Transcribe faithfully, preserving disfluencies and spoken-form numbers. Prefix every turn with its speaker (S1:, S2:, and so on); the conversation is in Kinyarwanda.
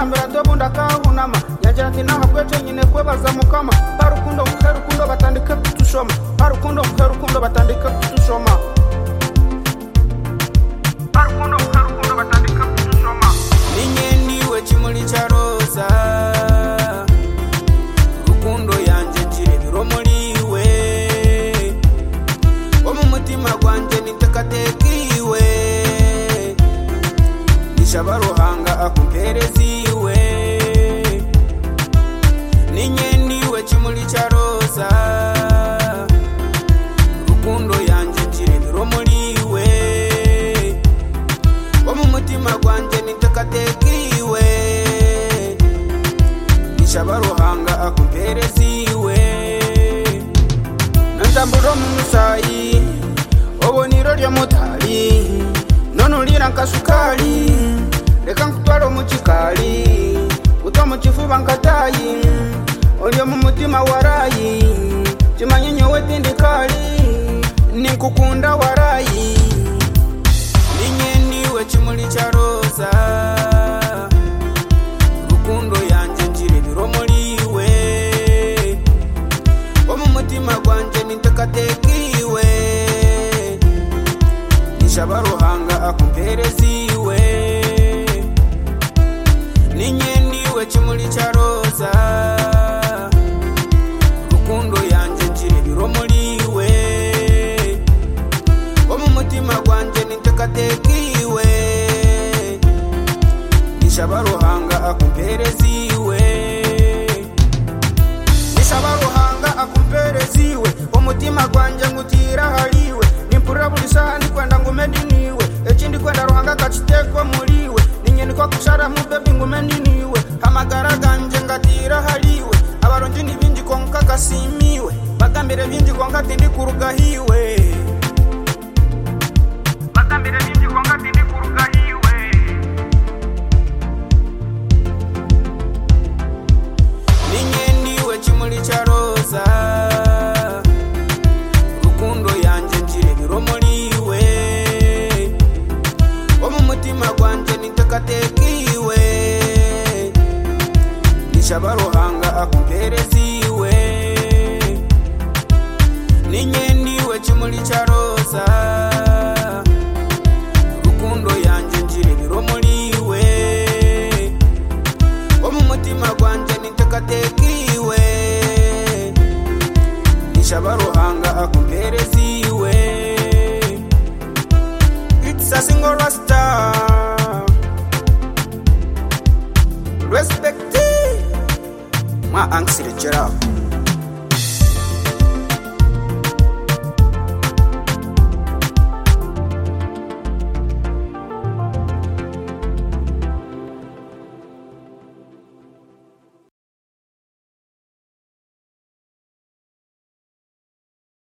S1: bagambira tobunda kahunama yagira ati naha kwete nyine kwebaza mukama harukundo harukundo batandika kutushoma harukundo harukundo batandika kutushoma harukundo harukundo batandika kutushoma ninye ndiwe kimuli cha roza rukundo yanje njire biromoliwe omu mutima gwanje nitekatekiwe nishabaruhanga akumpereziwe ninye ndiwe kimuli cha roza rukundo yanje njire biromoliwe omu mutima gwanje nitekatekiwe nishabaruhanga akumpereziwe nantamburo mumusayi oboniro lya motali nonulira nkasukali leka nkutwala omukikali kuto mukifuba nkatayi olyo mumutima warayi kimanyi nyowe tindikali ninkukunda warayi ninye ndiwe kimuli cha roza rukundo yanje njire biromoliwe omu mutima gwanje nitekatekiwe nishabaruhanga akumpereziwe ninye ndiwe kimuli cha roza rukundo yanje njire biromoliwe omu mutima gwanje nitekatekiwe nishabaruhanga akumpereziwe nishabaruhanga akumpereziwe omutima gwanje ngutira haliwe nimpura buli saha ndikwenda ngumediniwe ekindi kwenda ruhanga kachiteko muliwe ninye niko kushara mubebi ngumediniwe amagara ganje ngatira haliwe abaronji ni binji konka kasimiwe bagambire binji konka tindi kurugahiwe bagambire binji konka tindi kurugahiwe ninye ndiwe kimuli cha roza rukundo yanje njire biromoliwe omu mutima gwanje nitekatekiwe nishabaruhanga akumpereziwe ninye ndiwe kimuli cha roza rukundo yanje njire biromoliwe omu mutima gwanje nitekatekiwe nishabaruhanga akumpereziwe it's a single rasta respect ma anksiri jera